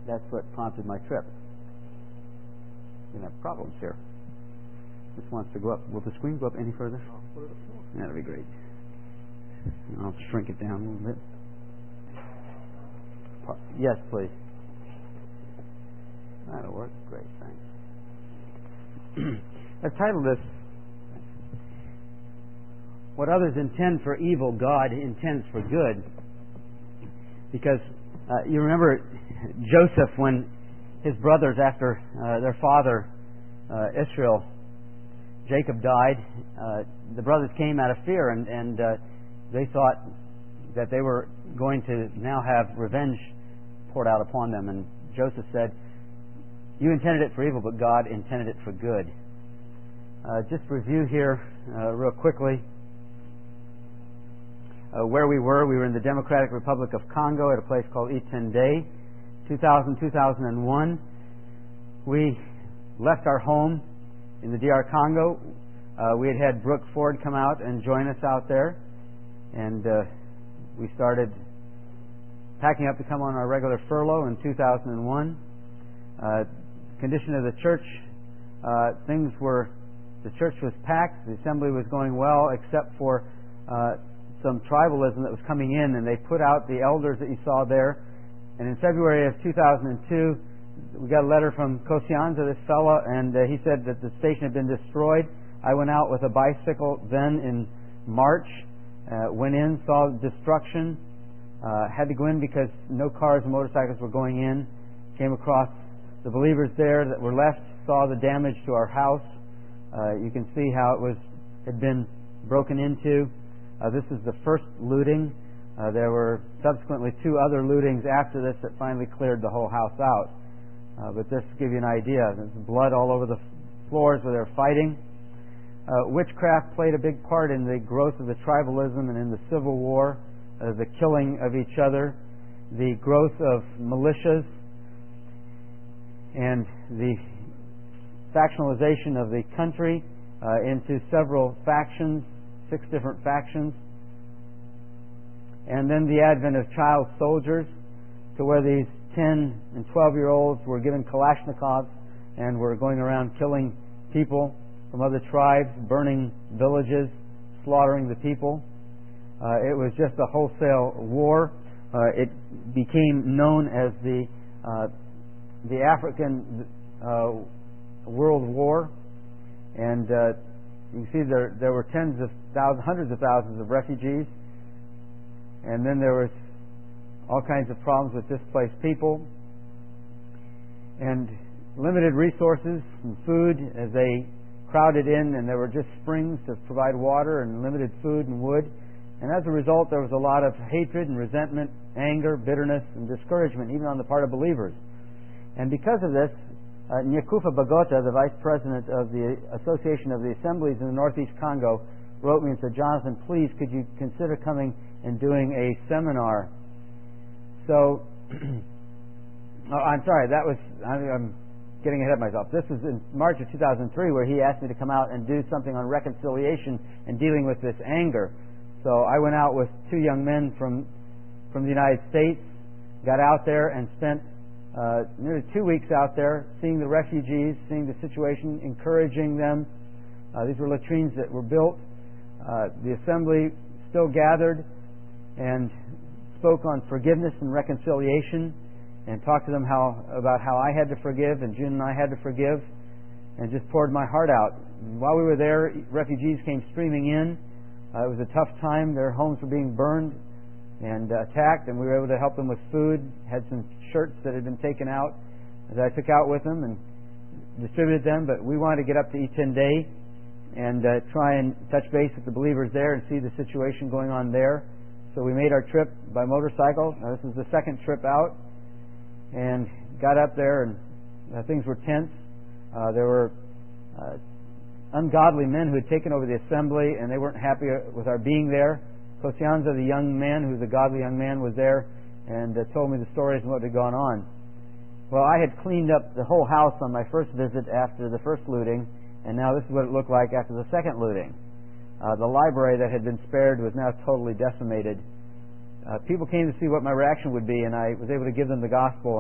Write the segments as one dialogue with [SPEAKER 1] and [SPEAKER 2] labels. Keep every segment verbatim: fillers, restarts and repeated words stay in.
[SPEAKER 1] that's what prompted my trip. We're going to have problems here. This wants to go up. Will the screen go up any further? That'll be great. I'll shrink it down a little bit. Yes, please. That'll work. Great, thanks. I've titled this, "What Others Intend for Evil, God Intends for Good." Because uh, you remember Joseph, when his brothers, after uh, their father uh, Israel, Jacob died, uh, the brothers came out of fear, and, and uh, they thought that they were going to now have revenge poured out upon them. And Joseph said, "You intended it for evil, but God intended it for good." Uh, just review here uh, real quickly uh, where we were. We were in the Democratic Republic of Congo at a place called Itende, two thousand, two thousand one. We left our home in the D R Congo. Uh, we had had Brooke Ford come out and join us out there, and uh, we started packing up to come on our regular furlough in two thousand one. Uh, condition of the church, uh, things were, the church was packed, the assembly was going well, except for uh, some tribalism that was coming in, and they put out the elders that you saw there. And in February of two thousand two, we got a letter from Kosianza, this fella, and uh, he said that the station had been destroyed. I went out with a bicycle then in March, uh, went in, saw destruction, uh, had to go in because no cars and motorcycles were going in, came across the believers there that were left, saw the damage to our house. Uh, you can see how it was had been broken into. Uh, this is the first looting. Uh, there were subsequently two other lootings after this that finally cleared the whole house out. Uh, but just to give you an idea, there's blood all over the floors where they're fighting. Uh, witchcraft played a big part in the growth of the tribalism and in the Civil War, uh, the killing of each other, the growth of militias, and the factionalization of the country uh, into several factions, six different factions. And then the advent of child soldiers, to where these ten and twelve year olds were given Kalashnikovs and were going around killing people from other tribes, burning villages, slaughtering the people. Uh, it was just a wholesale war. Uh, it became known as the uh, the African uh, World War, and uh, you can see there there were tens of thousands, hundreds of thousands of refugees, and then there was all kinds of problems with displaced people, and limited resources and food as they crowded in, and there were just springs to provide water and limited food and wood. And as a result, there was a lot of hatred and resentment, anger, bitterness, and discouragement, even on the part of believers. And because of this, uh, Nyakufa Bagota, the vice president of the Association of the Assemblies in the Northeast Congo, wrote me and said, "Jonathan, please, could you consider coming and doing a seminar?" So, oh, I'm sorry, that was, I'm getting ahead of myself. This was in March of two thousand three, where he asked me to come out and do something on reconciliation and dealing with this anger. So I went out with two young men from from the United States, got out there and spent uh, nearly two weeks out there seeing the refugees, seeing the situation, encouraging them. Uh, these were latrines that were built. Uh, the assembly still gathered and spoke on forgiveness and reconciliation, and talked to them how about how I had to forgive and June and I had to forgive, and just poured my heart out. And while we were there, refugees came streaming in. Uh, it was a tough time. Their homes were being burned and uh, attacked, and we were able to help them with food. Had some shirts that had been taken out that I took out with them and distributed them. But we wanted to get up to Itende and uh, try and touch base with the believers there and see the situation going on there. So we made our trip by motorcycle. Now, this is the second trip out, and got up there, and uh, things were tense. Uh, there were uh, ungodly men who had taken over the assembly, and they weren't happy with our being there. Kosianza, the young man, who's a godly young man, was there and uh, told me the stories and what had gone on. Well, I had cleaned up the whole house on my first visit after the first looting, and now this is what it looked like after the second looting. Uh, the library that had been spared was now totally decimated. Uh, people came to see what my reaction would be, and I was able to give them the gospel and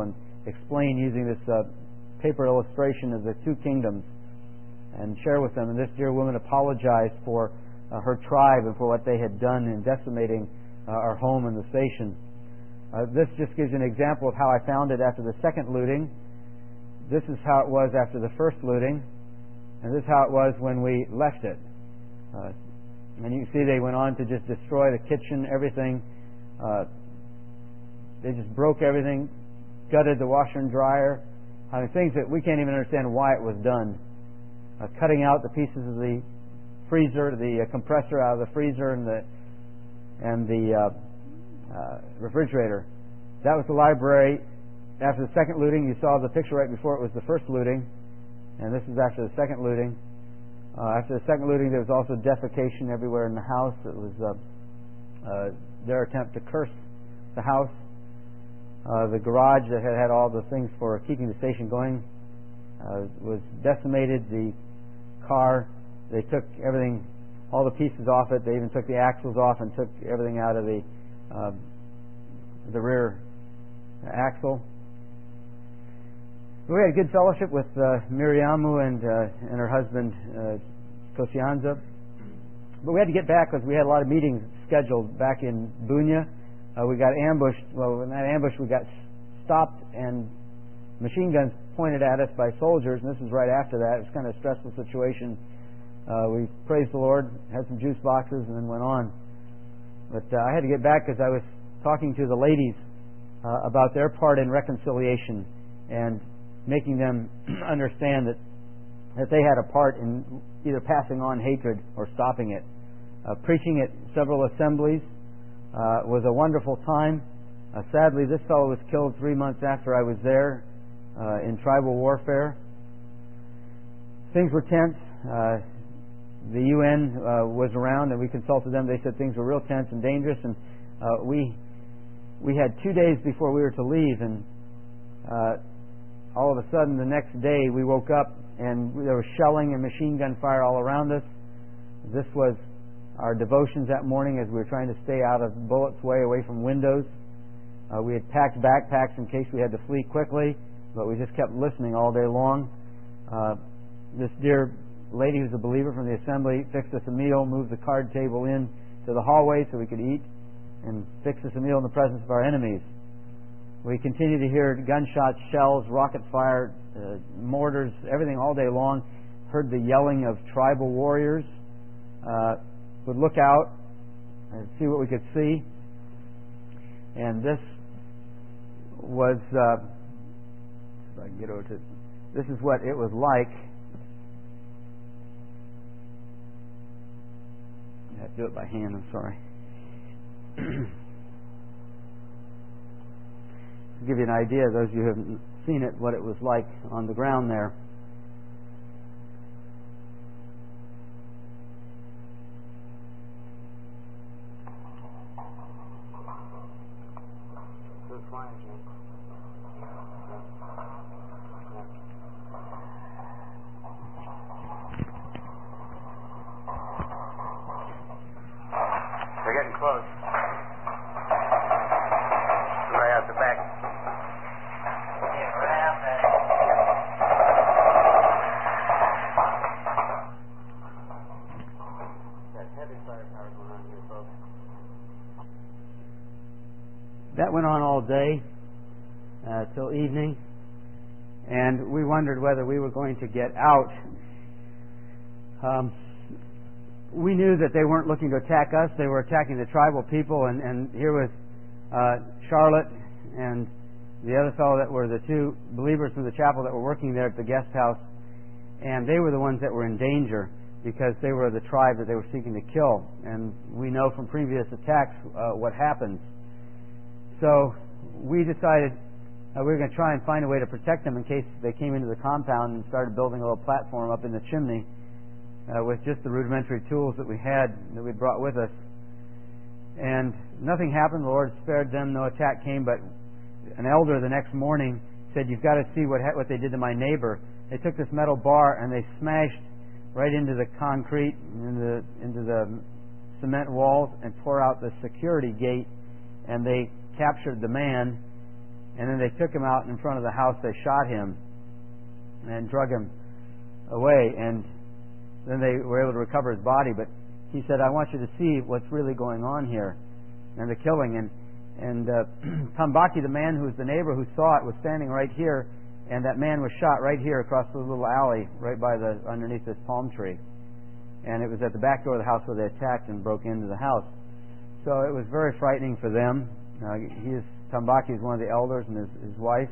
[SPEAKER 1] explain using this uh, paper illustration of the two kingdoms and share with them. And this dear woman apologized for uh, her tribe and for what they had done in decimating uh, our home and the station. Uh, this just gives you an example of how I found it after the second looting. This is how it was after the first looting, and this is how it was when we left it. Uh, and you can see they went on to just destroy the kitchen, everything. Uh, they just broke everything, gutted the washer and dryer. I mean, things that we can't even understand why it was done. Uh, cutting out the pieces of the freezer, the uh, compressor out of the freezer, and the and the uh, uh, refrigerator. That was the library. After the second looting, you saw the picture right before it was the first looting, and this is after the second looting. Uh, after the second looting, there was also defecation everywhere in the house. It was uh, uh, their attempt to curse the house. Uh, the garage that had had all the things for keeping the station going uh, was decimated. The car, they took everything, all the pieces off it. They even took the axles off and took everything out of the uh, the rear axle. We had a good fellowship with uh, Miriamu and uh, and her husband uh, Kosianza, but we had to get back because we had a lot of meetings scheduled back in Bunia. Uh, we got ambushed. Well, in that ambush, we got stopped and machine guns pointed at us by soldiers, and this was right after that. It was kind of a stressful situation. Uh, we praised the Lord, had some juice boxes, and then went on. But uh, I had to get back because I was talking to the ladies uh, about their part in reconciliation and making them understand that that they had a part in either passing on hatred or stopping it. Uh, preaching at several assemblies uh, was a wonderful time. Uh, sadly, this fellow was killed three months after I was there uh, in tribal warfare. Things were tense. Uh, the U N uh, was around, and we consulted them. They said things were real tense and dangerous, and uh, we we had two days before we were to leave, and uh, all of a sudden, the next day, we woke up and there was shelling and machine gun fire all around us. This was our devotions that morning as we were trying to stay out of bullets' way, away from windows. Uh, we had packed backpacks in case we had to flee quickly, but we just kept listening all day long. Uh, this dear lady who's a believer from the assembly fixed us a meal, moved the card table in to the hallway so we could eat, and fixed us a meal in the presence of our enemies. We continued to hear gunshots, shells, rocket fire, uh, mortars, everything all day long. Heard the yelling of tribal warriors. Uh, would look out and see what we could see. And this was, uh, if I can get over to, this is what it was like. I have to do it by hand, I'm sorry. To give you an idea, those of you who haven't seen it, what it was like on the ground there.
[SPEAKER 2] They're getting close. Right out the back.
[SPEAKER 1] That went on all day uh, till evening, and we wondered whether we were going to get out. Um, we knew that they weren't looking to attack us; they were attacking the tribal people. And, and here was uh, Charlotte and the other fellow that were the two believers from the chapel that were working there at the guest house, and they were the ones that were in danger because they were the tribe that they were seeking to kill. And we know from previous attacks uh, what happens. So we decided uh, we were going to try and find a way to protect them in case they came into the compound and started building a little platform up in the chimney uh, with just the rudimentary tools that we had, that we'd brought with us. And nothing happened. The Lord spared them. No attack came. But an elder the next morning said, "You've got to see what ha- what they did to my neighbor. They took this metal bar and they smashed right into the concrete, into the, into the cement walls, and tore out the security gate, and they captured the man And then they took him out in front of the house. They shot him and drug him away. And then they were able to recover his body. But he said, I want you to see what's really going on here and the killing. And and uh, Tambaki, the man who was the neighbor who saw it, was standing right here. And that man was shot right here across the little alley right by the underneath this palm tree. And it was at the back door of the house where they attacked and broke into the house. So it was very frightening for them. Uh, he is Tambaki is one of the elders and his, his wife.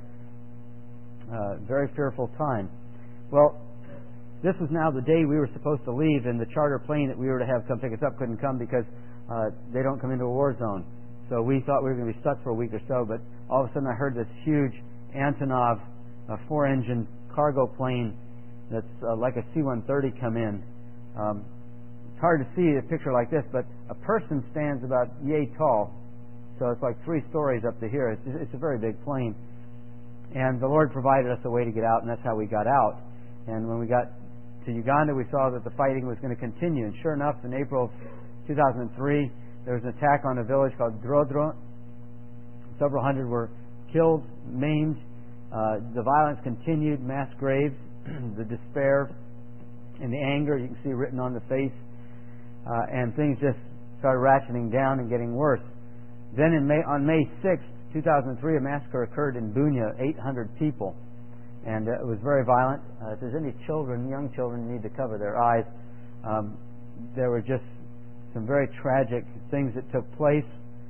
[SPEAKER 1] Uh, very fearful time. Well, this was now the day we were supposed to leave, and the charter plane that we were to have come pick us up couldn't come because uh, they don't come into a war zone. So we thought we were going to be stuck for a week or so, but all of a sudden I heard this huge Antonov uh, four-engine cargo plane that's uh, like a C one thirty come in. Um, it's hard to see a picture like this, but a person stands about yay tall. So it's like three stories up to here. It's, it's a very big plane. And the Lord provided us a way to get out, and that's how we got out. And when we got to Uganda, we saw that the fighting was going to continue. And sure enough, in April of two thousand three, there was an attack on a village called Drodro. Several hundred were killed, maimed. Uh, the violence continued, mass graves, the despair and the anger you can see written on the face. Uh, and things just started ratcheting down and getting worse. Then in May, on May sixth, two thousand three, a massacre occurred in Bunia, eight hundred people. And uh, it was very violent. Uh, if there's any children, young children, need to cover their eyes. Um, there were just some very tragic things that took place.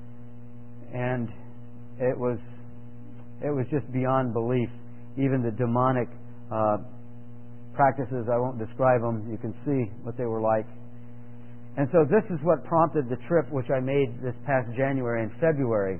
[SPEAKER 1] And it was it was just beyond belief. Even the demonic uh, practices, I won't describe them. You can see what they were like. And so this is what prompted the trip which I made this past January and February.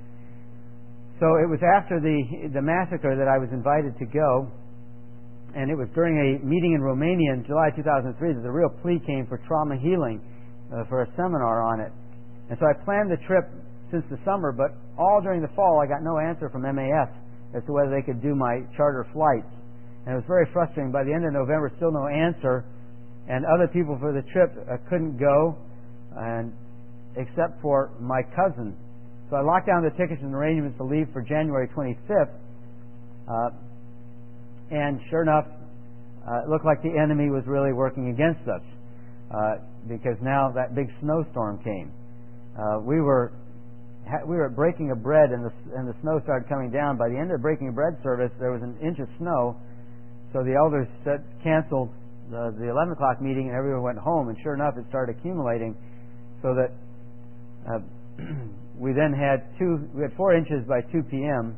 [SPEAKER 1] So it was after the the massacre that I was invited to go, and it was during a meeting in Romania in July two thousand three that the real plea came for trauma healing, uh, for a seminar on it. And so I planned the trip since the summer, but all during the fall I got no answer from M A S as to whether they could do my charter flights. And it was very frustrating. By the end of November, still no answer. And other people for the trip uh, couldn't go, and except for my cousin. So I locked down the tickets and arrangements to leave for January twenty-fifth. Uh, and sure enough, uh, it looked like the enemy was really working against us, uh, because now that big snowstorm came. Uh, we were ha- we were at Breaking of Bread, and the and the snow started coming down. By the end of the Breaking of Bread service, there was an inch of snow. So the elders said, canceled the, the eleven o'clock meeting, and everyone went home. And sure enough, it started accumulating, so that uh, we then had two. We had four inches by two p.m.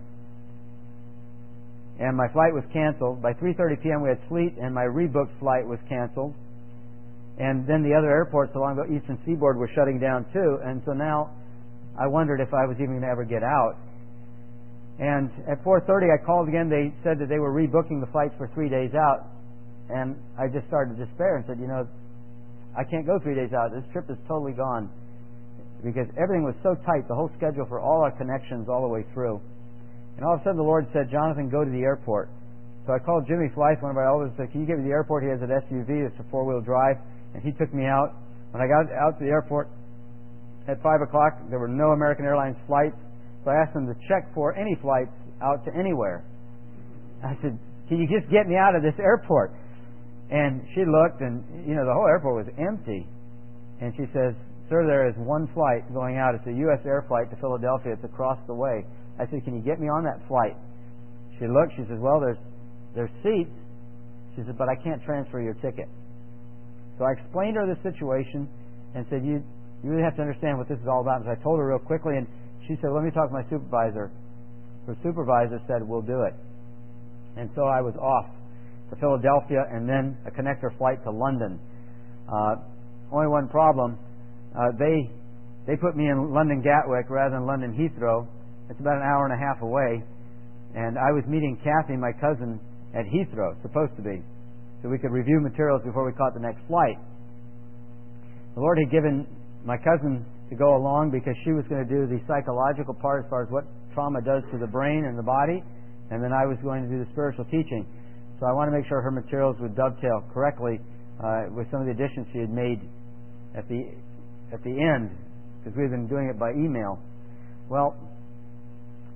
[SPEAKER 1] and my flight was canceled. By three thirty p.m. we had sleet, and my rebooked flight was canceled. And then the other airports along the eastern seaboard were shutting down too. And so now I wondered if I was even going to ever get out. And at four thirty I called again. They said that they were rebooking the flights for three days out. And I just started to despair and said, you know, I can't go three days out. This trip is totally gone. Because everything was so tight, the whole schedule for all our connections all the way through. And all of a sudden the Lord said, Jonathan, go to the airport. So I called Jimmy Fleiss, one of our elders, and said, can you get me to the airport? He has an S U V, it's a four-wheel drive. And he took me out. When I got out to the airport at five o'clock, there were no American Airlines flights. So I asked them to check for any flights out to anywhere. I said, can you just get me out of this airport? And she looked, and, you know, the whole airport was empty. And she says, sir, there is one flight going out. It's a U S air flight to Philadelphia. It's across the way. I said, can you get me on that flight? She looked. She says, well, there's there's seats. She said, but I can't transfer your ticket. So I explained to her the situation and said, you, you really have to understand what this is all about. And so I told her real quickly, and she said, let me talk to my supervisor. Her supervisor said, we'll do it. And so I was off to Philadelphia and then a connector flight to London. Uh, only one problem. Uh, they they put me in London Gatwick rather than London Heathrow. It's about an hour and a half away. And I was meeting Kathy, my cousin, at Heathrow, supposed to be, so we could review materials before we caught the next flight. The Lord had given my cousin to go along because she was going to do the psychological part as far as what trauma does to the brain and the body, and then I was going to do the spiritual teaching. So I want to make sure her materials would dovetail correctly uh, with some of the additions she had made at the at the end, because we've been doing it by email. Well,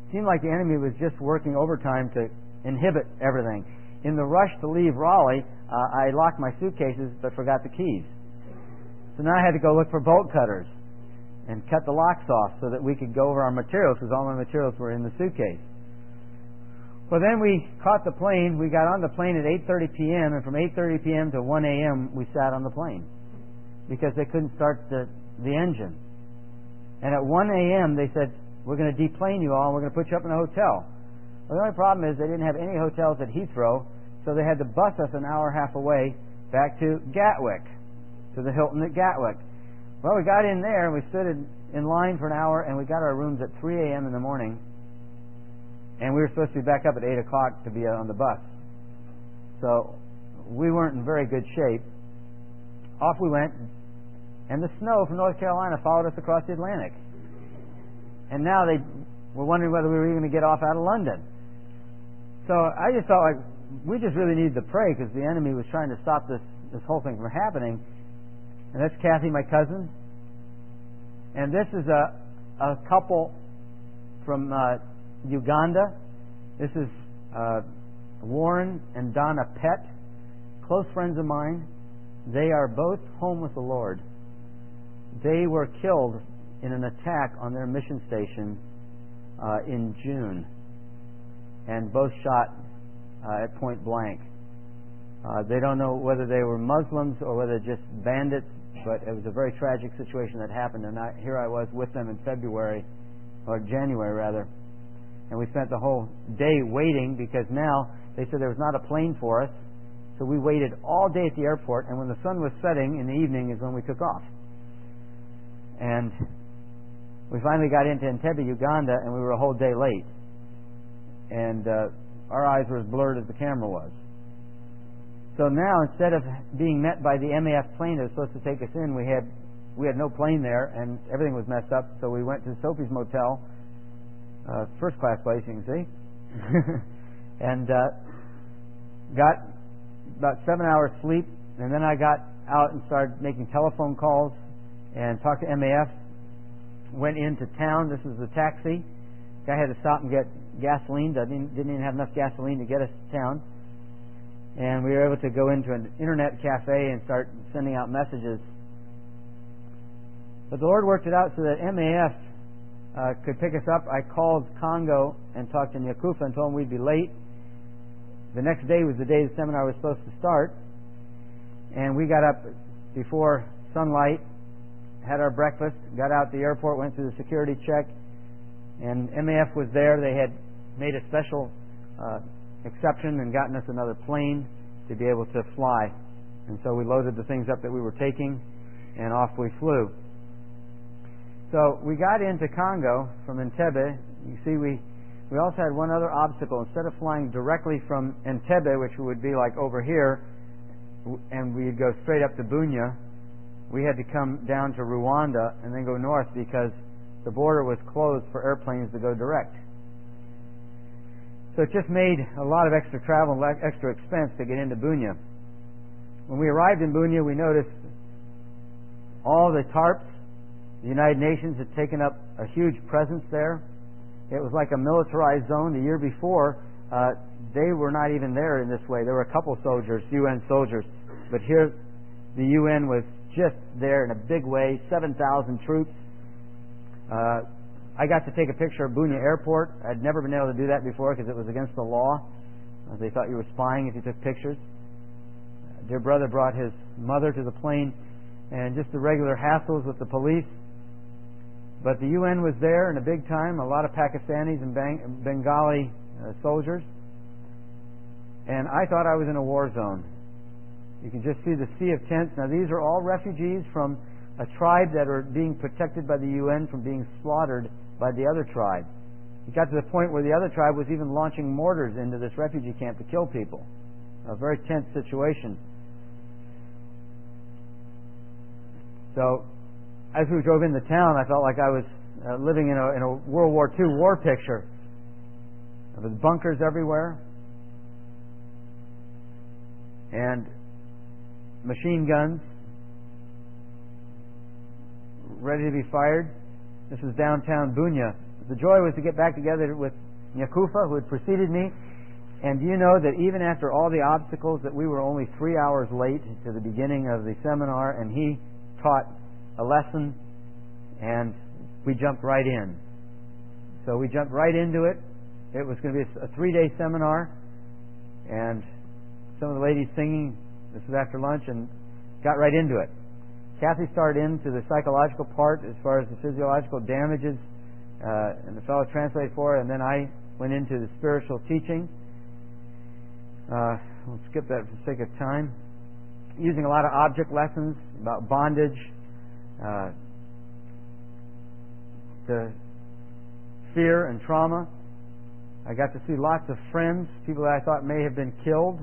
[SPEAKER 1] seemed like the enemy was just working overtime to inhibit everything. In the rush to leave Raleigh, uh, I locked my suitcases but forgot the keys. So now I had to go look for bolt cutters and cut the locks off so that we could go over our materials, because all my materials were in the suitcase. Well, then we caught the plane. We got on the plane at eight thirty p.m., and from eight thirty p.m. to one a.m. we sat on the plane because they couldn't start the, the engine. And at one a.m. they said, we're going to deplane you all and we're going to put you up in a hotel. Well, the only problem is they didn't have any hotels at Heathrow, so they had to bus us an hour and a half away back to Gatwick, to the Hilton at Gatwick. Well, we got in there and we stood in, in line for an hour, and we got our rooms at three a.m. in the morning, and we were supposed to be back up at eight o'clock to be on the bus. So we weren't in very good shape. Off we went, and the snow from North Carolina followed us across the Atlantic. And now they were wondering whether we were even going to get off out of London. So I just felt like we just really needed to pray, because the enemy was trying to stop this, this whole thing from happening. And that's Kathy, my cousin. And this is a, a couple from uh, Uganda. This is uh, Warren and Donna Pett, close friends of mine. They are both home with the Lord. They were killed in an attack on their mission station uh, in June, and both shot uh, at point blank. Uh, they don't know whether they were Muslims or whether just bandits, but it was a very tragic situation that happened, and I, here I was with them in February, or January rather, and we spent the whole day waiting, because now they said there was not a plane for us, so we waited all day at the airport, and when the sun was setting in the evening is when we took off. And we finally got into Entebbe, Uganda, and we were a whole day late. And uh, our eyes were as blurred as the camera was. So now, instead of being met by the M A F plane that was supposed to take us in, we had we had no plane there, and everything was messed up. So we went to Sophie's Motel, uh, first class place, you can see, and uh, got about seven hours sleep. And then I got out and started making telephone calls and talked to M A F. Went into town. This was the taxi. Guy had to stop and get gasoline. Didn't, didn't even have enough gasoline to get us to town. And we were able to go into an internet cafe and start sending out messages. But the Lord worked it out so that M A F uh, could pick us up. I called Congo and talked to Nyakufa and told him we'd be late. The next day was the day the seminar was supposed to start. And we got up before sunlight, had our breakfast, got out the airport, went through the security check, and M A F was there. They had made a special uh, exception and gotten us another plane to be able to fly. And so we loaded the things up that we were taking, and off we flew. So we got into Congo from Entebbe. You see, we, we also had one other obstacle. Instead of flying directly from Entebbe, which would be like over here, and we'd go straight up to Bunia, we had to come down to Rwanda and then go north, because the border was closed for airplanes to go direct. So it just made a lot of extra travel and extra expense to get into Bunia. When we arrived in Bunia, we noticed all the tarps. The United Nations had taken up a huge presence there. It was like a militarized zone. The year before, uh, they were not even there in this way. There were a couple soldiers, U N soldiers. But here, the U N was just there in a big way, seven thousand troops. Uh, I got to take a picture of Bunia Airport. I'd never been able to do that before because it was against the law. Uh, they thought you were spying if you took pictures. Uh, dear brother brought his mother to the plane, and just the regular hassles with the police. But the U N was there in a big time, a lot of Pakistanis and Bang- Bengali uh, soldiers. And I thought I was in a war zone. You can just see the sea of tents. Now, these are all refugees from a tribe that are being protected by the U N from being slaughtered by the other tribe. It got to the point where the other tribe was even launching mortars into this refugee camp to kill people. A very tense situation. So, as we drove into town, I felt like I was uh, living in a, in a World War Two war picture. There was bunkers everywhere, and machine guns ready to be fired. This was downtown Bunia. The joy was to get back together with Nyakufa, who had preceded me. And do you know that even after all the obstacles, that we were only three hours late to the beginning of the seminar, and he taught a lesson, and we jumped right in. So we jumped right into it. It was going to be a three-day seminar, and some of the ladies singing, this was after lunch, and got right into it. Kathy started into the psychological part as far as the physiological damages, uh, and the fellow translated for it, and then I went into the spiritual teaching. Uh, we'll skip that for the sake of time. Using a lot of object lessons about bondage, uh, to fear and trauma. I got to see lots of friends, people that I thought may have been killed.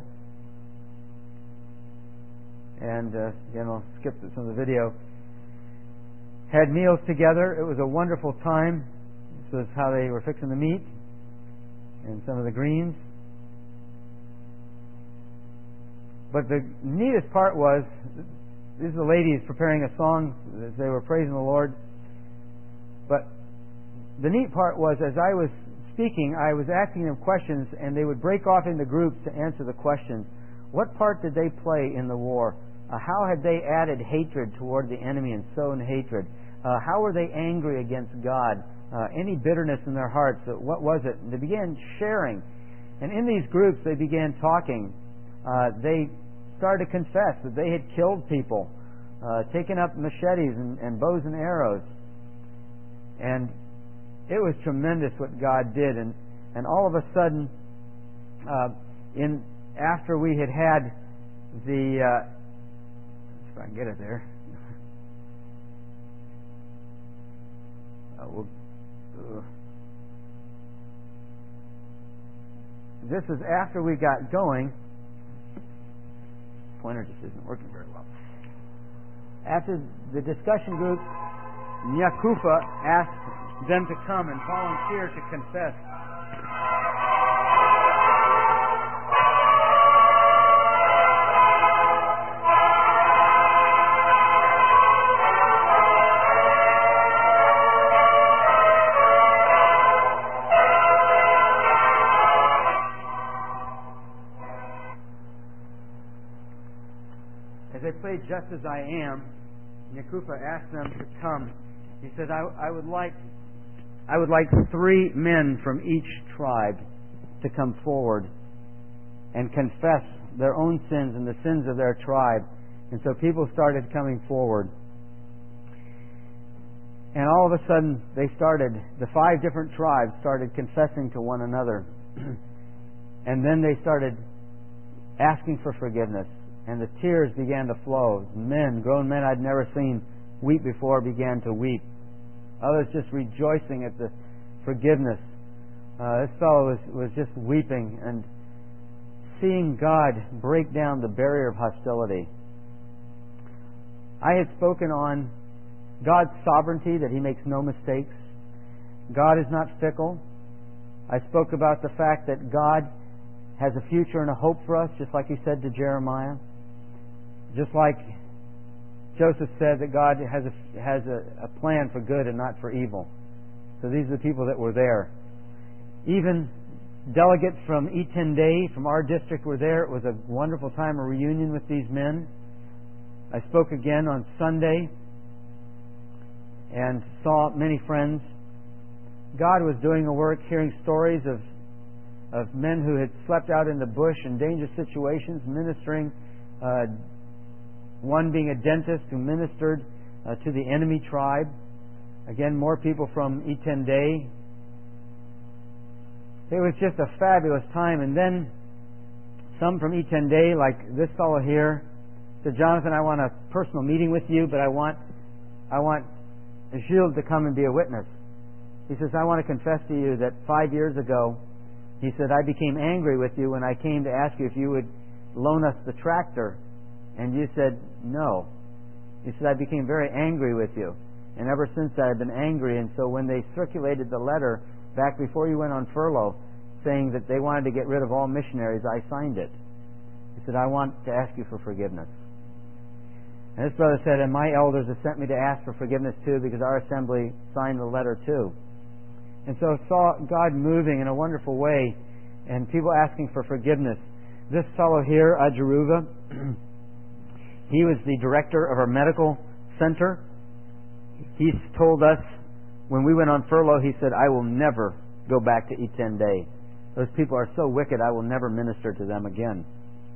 [SPEAKER 1] And, uh, again, I'll skip some of the video. Had meals together. It was a wonderful time. This was how they were fixing the meat and some of the greens. But the neatest part was, these are the ladies preparing a song as they were praising the Lord. But the neat part was, as I was speaking, I was asking them questions, and they would break off into groups to answer the questions. What part did they play in the war? Uh, how had they added hatred toward the enemy and sown hatred? Uh, how were they angry against God? Uh, any bitterness in their hearts? Uh, what was it? And they began sharing. And in these groups, they began talking. Uh, they started to confess that they had killed people, uh, taken up machetes and, and bows and arrows. And it was tremendous what God did. And, and all of a sudden, uh, in after we had had the... Uh, if I can get it there. uh, we'll, uh, this is after we got going. Pointer just isn't working very well. After the discussion group, Nyakufa asked them to come and volunteer to confess. As they played Just As I Am, Nyakufa asked them to come. He said, I, I would like I would like three men from each tribe to come forward and confess their own sins and the sins of their tribe. And so people started coming forward. And all of a sudden, they started, the five different tribes started confessing to one another. And then they started asking for forgiveness. And the tears began to flow. Men, grown men I'd never seen weep before, began to weep. Others just rejoicing at the forgiveness. Uh, this fellow was, was just weeping and seeing God break down the barrier of hostility. I had spoken on God's sovereignty, that He makes no mistakes. God is not fickle. I spoke about the fact that God has a future and a hope for us, just like He said to Jeremiah. Just like Joseph said that God has a, has a, a plan for good and not for evil. So these are the people that were there. Even delegates from Itende, from our district, were there. It was a wonderful time of reunion with these men. I spoke again on Sunday and saw many friends. God was doing a work, hearing stories of of men who had slept out in the bush in dangerous situations, ministering. Uh, one being a dentist who ministered uh, to the enemy tribe. Again, more people from Itende. It was just a fabulous time. And then some from Itende, like this fellow here, said, Jonathan, I want a personal meeting with you, but I want I want Gilles to come and be a witness. He says, I want to confess to you that five years ago, he said, I became angry with you when I came to ask you if you would loan us the tractor. And you said, no. He said, I became very angry with you. And ever since that, I've been angry. And so when they circulated the letter back before you went on furlough, saying that they wanted to get rid of all missionaries, I signed it. He said, I want to ask you for forgiveness. And this brother said, and my elders have sent me to ask for forgiveness too, because our assembly signed the letter too. And so saw God moving in a wonderful way and people asking for forgiveness. This fellow here, Ajaruva, he was the director of our medical center. He's told us when we went on furlough, he said, I will never go back to Itende. Those people are so wicked, I will never minister to them again.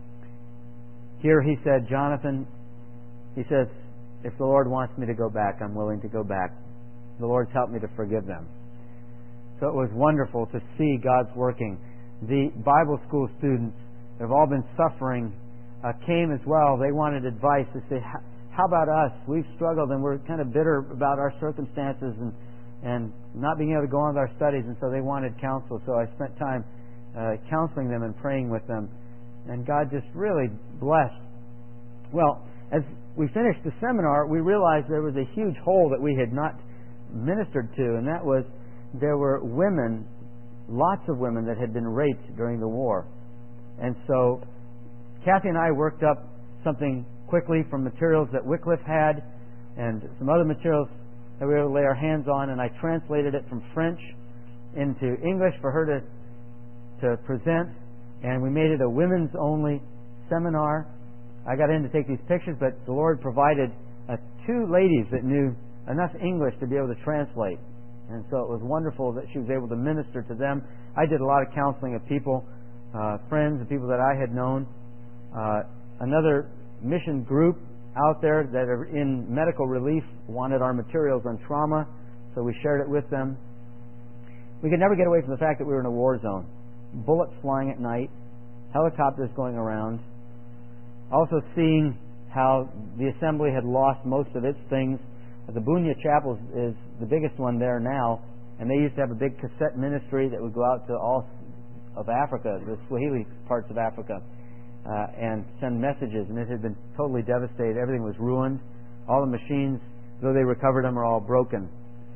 [SPEAKER 1] Here he said, Jonathan, he says, if the Lord wants me to go back, I'm willing to go back. The Lord's helped me to forgive them. So it was wonderful to see God's working. The Bible school students have all been suffering, uh, came as well. They wanted advice. They say, how about us? We've struggled and we're kind of bitter about our circumstances and, and not being able to go on with our studies, and so they wanted counsel. So I spent time uh, counseling them and praying with them. And God just really blessed. Well, as we finished the seminar, we realized there was a huge hole that we had not ministered to, and that was there were women, lots of women that had been raped during the war. And so Kathy and I worked up something quickly from materials that Wycliffe had and some other materials that we were able to lay our hands on, and I translated it from French into English for her to to present, and we made it a women's only seminar. I got in to take these pictures, but the Lord provided uh, two ladies that knew enough English to be able to translate. And so it was wonderful that she was able to minister to them. I did a lot of counseling of people, uh, friends and people that I had known. Uh, another mission group out there that are in medical relief wanted our materials on trauma, so we shared it with them. We could never get away from the fact that we were in a war zone. Bullets flying at night, helicopters going around. Also seeing how the assembly had lost most of its things. The Bunya Chapel is the biggest one there now, and they used to have a big cassette ministry that would go out to all of Africa, the Swahili parts of Africa, uh, and send messages, and it had been totally devastated. Everything was ruined. All the machines, though they recovered them, are all broken.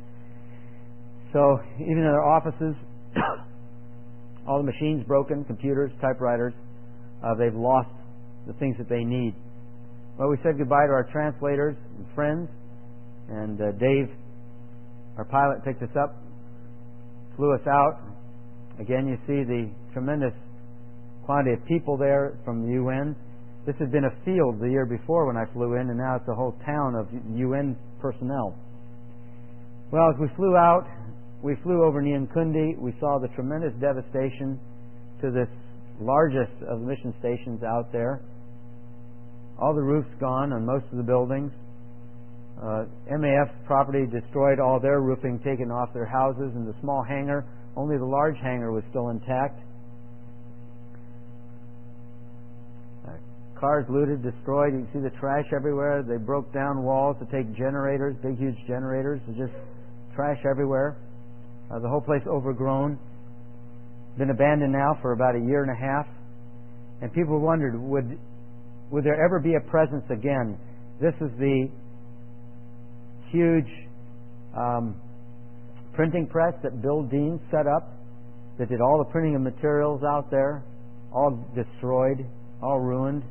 [SPEAKER 1] So even in their offices, all the machines broken, computers, typewriters, uh, they've lost the things that they need. Well, we said goodbye to our translators and friends, and uh, Dave, our pilot, picked us up, flew us out. Again, you see the tremendous quantity of people there from the U N. This had been a field the year before when I flew in, and now it's a whole town of U N personnel. Well, as we flew out, we flew over Nyankundi. We saw the tremendous devastation to this largest of the mission stations out there. All the roofs gone on most of the buildings. Uh, M A F property destroyed all their roofing, taken off their houses, and the small hangar, only the large hangar was still intact. Uh, cars looted, destroyed. You can see the trash everywhere. They broke down walls to take generators, big, huge generators. There's just trash everywhere. Uh, the whole place overgrown. Been abandoned now for about a year and a half. And people wondered, would would there ever be a presence again? This is the huge um, printing press that Bill Dean set up, that did all the printing of materials out there, all destroyed, all ruined.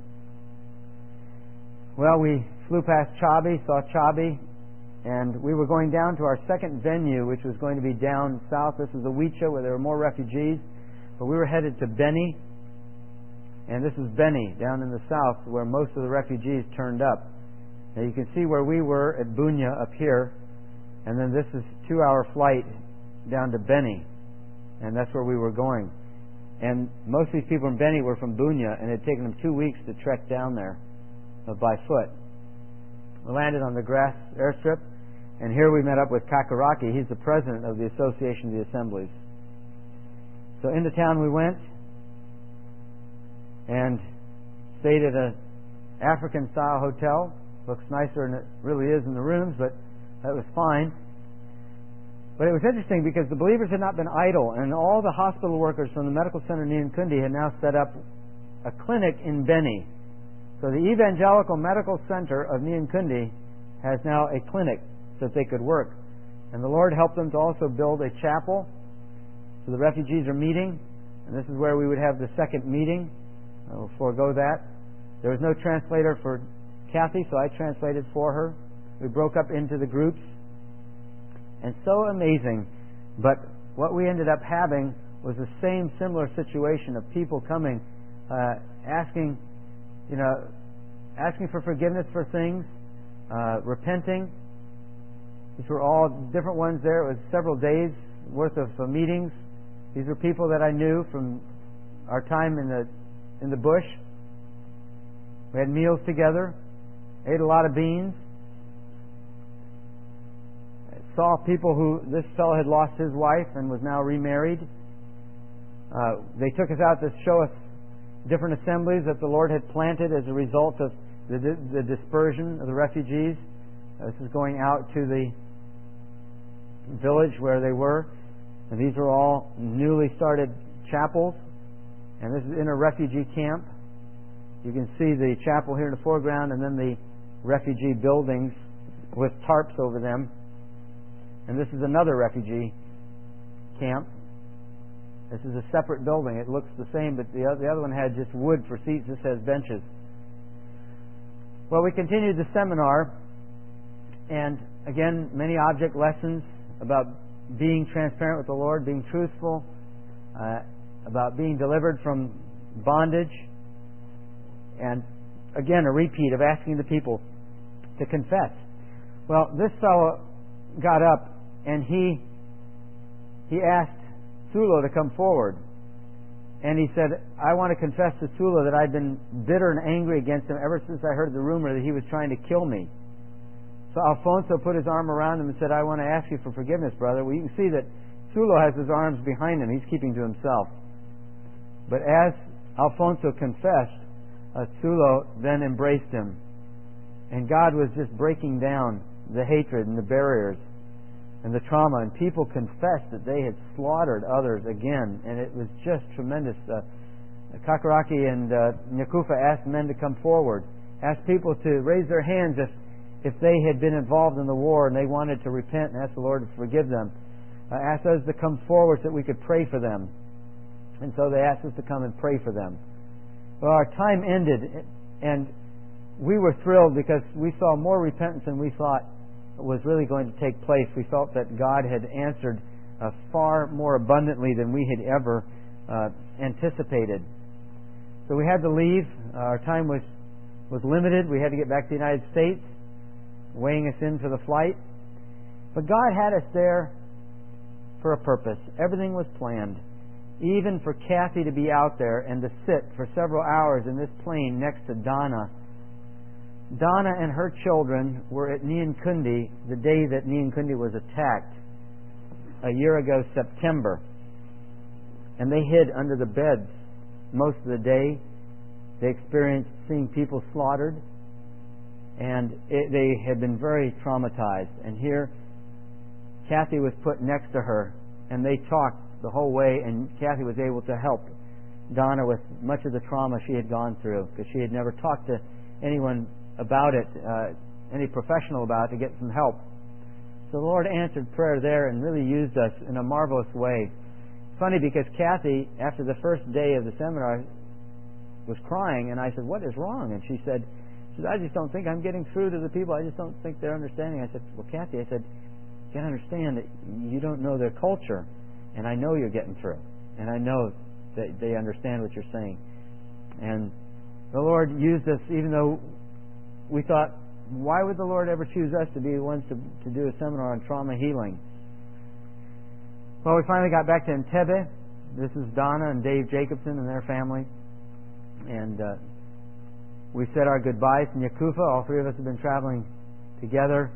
[SPEAKER 1] Well, we flew past Chabi, saw Chabi, and we were going down to our second venue, which was going to be down south. This is Awicha, where there were more refugees. But we were headed to Beni, and this is Beni, down in the south, where most of the refugees turned up. Now you can see where we were at Bunya up here, and then this is a two-hour flight down to Beni, and that's where we were going. And most of these people in Beni were from Bunya, and it had taken them two weeks to trek down there uh, by foot. We landed on the grass airstrip, and here we met up with Kakaraki. He's the president of the Association of the Assemblies. So into town we went, and stayed at an African-style hotel. Looks nicer than it really is in the rooms, but that was fine. But it was interesting because the believers had not been idle, and all the hospital workers from the medical center in Nyankundi had now set up a clinic in Beni. So the Evangelical Medical Center of Nyankundi has now a clinic so that they could work. And the Lord helped them to also build a chapel. So the refugees are meeting, and this is where we would have the second meeting. I will forego that. There was no translator for Kathy, so I translated for her. We broke up into the groups. And so amazing, but what we ended up having was the same similar situation of people coming, uh, asking, you know, asking for forgiveness for things, uh, repenting. These were all different ones there. It was several days worth of uh, meetings. These were people that I knew from our time in the in the bush. We had meals together, ate a lot of beans. Saw people who, this fellow had lost his wife and was now remarried. Uh, they took us out to show us different assemblies that the Lord had planted as a result of the, the dispersion of the refugees. Uh, this is going out to the village where they were. And these are all newly started chapels. And this is in a refugee camp. You can see the chapel here in the foreground and then the refugee buildings with tarps over them. And this is another refugee camp. This is a separate building. It looks the same, but the other, the other one had just wood for seats. This has benches. Well, we continued the seminar, and again, many object lessons about being transparent with the Lord, being truthful, uh, about being delivered from bondage, and again, a repeat of asking the people to confess. Well, this fellow got up and he he asked Sulo to come forward. And he said, I want to confess to Sulo that I've been bitter and angry against him ever since I heard the rumor that he was trying to kill me. So Alfonso put his arm around him and said, I want to ask you for forgiveness, brother. Well, you can see that Sulo has his arms behind him. He's keeping to himself. But as Alfonso confessed, uh, Sulo then embraced him. And God was just breaking down the hatred and the barriers and the trauma, and people confessed that they had slaughtered others again, and it was just tremendous. Uh, Kakaraki and uh, Nyakufa asked men to come forward, asked people to raise their hands if, if they had been involved in the war and they wanted to repent and ask the Lord to forgive them. Uh, asked us to come forward so that we could pray for them. And so they asked us to come and pray for them. Well, our time ended, and we were thrilled because we saw more repentance than we thought was really going to take place. We felt that God had answered uh, far more abundantly than we had ever uh, anticipated. So we had to leave. Our time was, was limited. We had to get back to the United States, weighing us in for the flight. But God had us there for a purpose. Everything was planned. Even for Kathy to be out there and to sit for several hours in this plane next to Donna. Donna and her children were at Nyankundi the day that Nyankundi was attacked a year ago, September. And they hid under the beds most of the day. They experienced seeing people slaughtered. And it, they had been very traumatized. And here, Kathy was put next to her, and they talked the whole way, and Kathy was able to help Donna with much of the trauma she had gone through, because she had never talked to anyone about it, uh, any professional about it, to get some help. So the Lord answered prayer there and really used us in a marvelous way. Funny, because Kathy, after the first day of the seminar, was crying, and I said, what is wrong? And she said, she said, I just don't think I'm getting through to the people. I just don't think they're understanding. I said, well, Kathy, I said, you can understand that you don't know their culture, and I know you're getting through, and I know that they understand what you're saying. And the Lord used us, even though we thought, why would the Lord ever choose us to be the ones to, to do a seminar on trauma healing? Well, we finally got back to Entebbe. This is Donna and Dave Jacobson and their family. And uh, we said our goodbyes to Nyakufa. All three of us have been traveling together.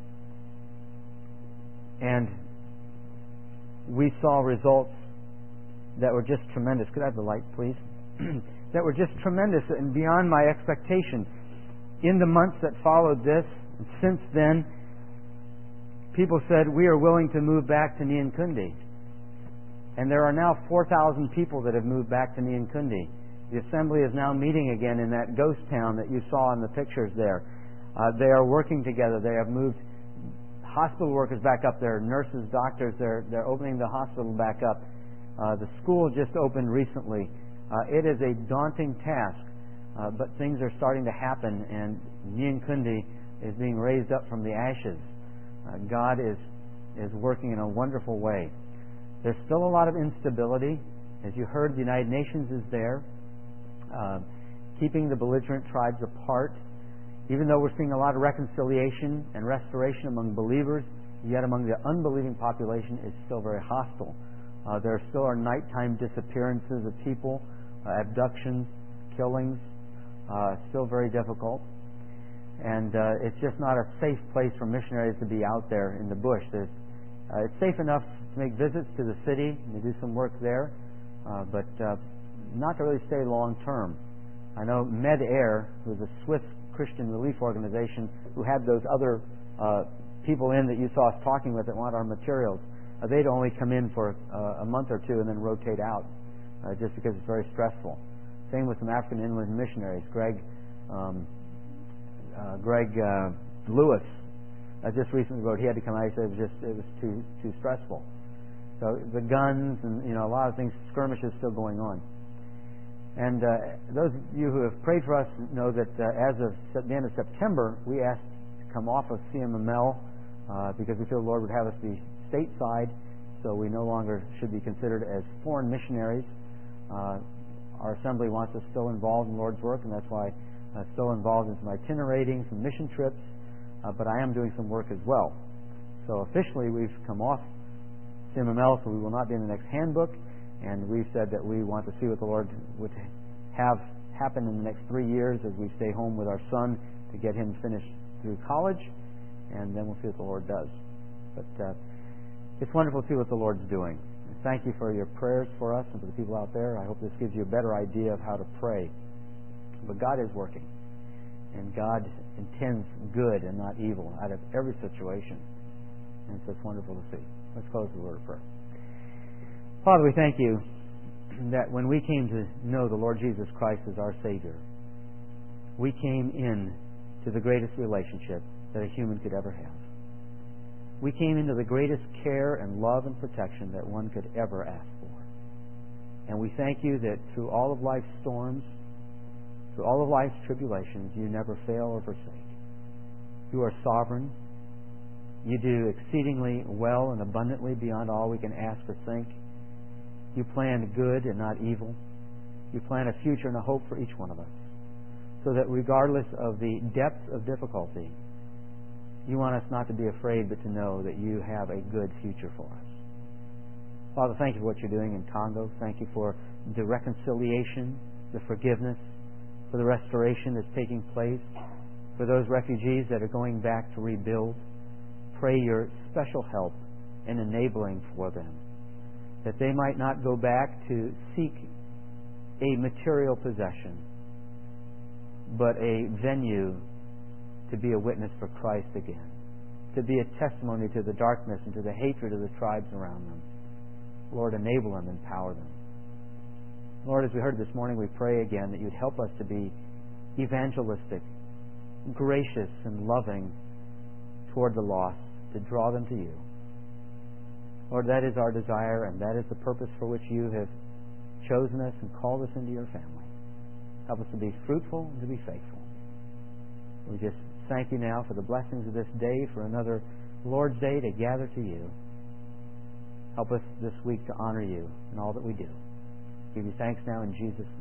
[SPEAKER 1] And we saw results that were just tremendous. Could I have the light, please? That were just tremendous and beyond my expectations. In the months that followed this, and since then, people said, we are willing to move back to Nyankundi. And there are now four thousand people that have moved back to Nyankundi. The assembly is now meeting again in that ghost town that you saw in the pictures there. Uh, they are working together. They have moved hospital workers back up there, nurses, doctors. They're, they're opening the hospital back up. Uh, the school just opened recently. Uh, it is a daunting task. Uh, but things are starting to happen, and Nyankundi is being raised up from the ashes. Uh, God is is working in a wonderful way. There's still a lot of instability. As you heard, the United Nations is there, uh, keeping the belligerent tribes apart. Even though we're seeing a lot of reconciliation and restoration among believers, yet among the unbelieving population is still very hostile. Uh, there still are nighttime disappearances of people, uh, abductions, killings, uh, still very difficult. And uh, it's just not a safe place for missionaries to be out there in the bush. There's, uh, it's safe enough to make visits to the city and to do some work there, uh, but uh, not to really stay long term. I know Med-Air, who's a Swiss Christian relief organization who had those other uh, people in that you saw us talking with that want our materials, uh, they'd only come in for uh, a month or two and then rotate out, uh, just because it's very stressful. Same with some African inland missionaries. Greg um, uh, Greg uh, Lewis uh, just recently wrote he had to come out. He said it was just it was too too stressful. So the guns and you know a lot of things, skirmishes still going on. And uh, those of you who have prayed for us know that uh, as of the end of September, we asked to come off of C M M L uh, because we feel the Lord would have us be stateside, so we no longer should be considered as foreign missionaries. Uh, our assembly wants us still involved in the Lord's work, and that's why I'm uh, still involved in some itinerating, some mission trips, uh, but I am doing some work as well. So officially we've come off C M M L, so we will not be in the next handbook. And we've said that we want to see what the Lord would have happen in the next three years as we stay home with our son to get him finished through college, and then we'll see what the Lord does. But uh, it's wonderful to see what the Lord's doing. And thank you for your prayers for us and for the people out there. I hope this gives you a better idea of how to pray. But God is working, and God intends good and not evil out of every situation. And so it's wonderful to see. Let's close with a word of prayer. Father, we thank you that when we came to know the Lord Jesus Christ as our Savior, we came in to the greatest relationship that a human could ever have. We came into the greatest care and love and protection that one could ever ask for. And we thank you that through all of life's storms, through all of life's tribulations, you never fail or forsake. You are sovereign. You do exceedingly well and abundantly beyond all we can ask or think. You plan good and not evil. You plan a future and a hope for each one of us. So that regardless of the depth of difficulty, you want us not to be afraid, but to know that you have a good future for us. Father, thank you for what you're doing in Congo. Thank you for the reconciliation, the forgiveness, for the restoration that's taking place, for those refugees that are going back to rebuild. Pray your special help and enabling for them, that they might not go back to seek a material possession, but a venue to be a witness for Christ again, to be a testimony to the darkness and to the hatred of the tribes around them. Lord, enable them, empower them. Lord, as we heard this morning, we pray again that you'd help us to be evangelistic, gracious and loving toward the lost, to draw them to you. Lord, that is our desire, and that is the purpose for which you have chosen us and called us into your family. Help us to be fruitful and to be faithful. We just thank you now for the blessings of this day, for another Lord's Day to gather to you. Help us this week to honor you in all that we do. Give you thanks now in Jesus' name.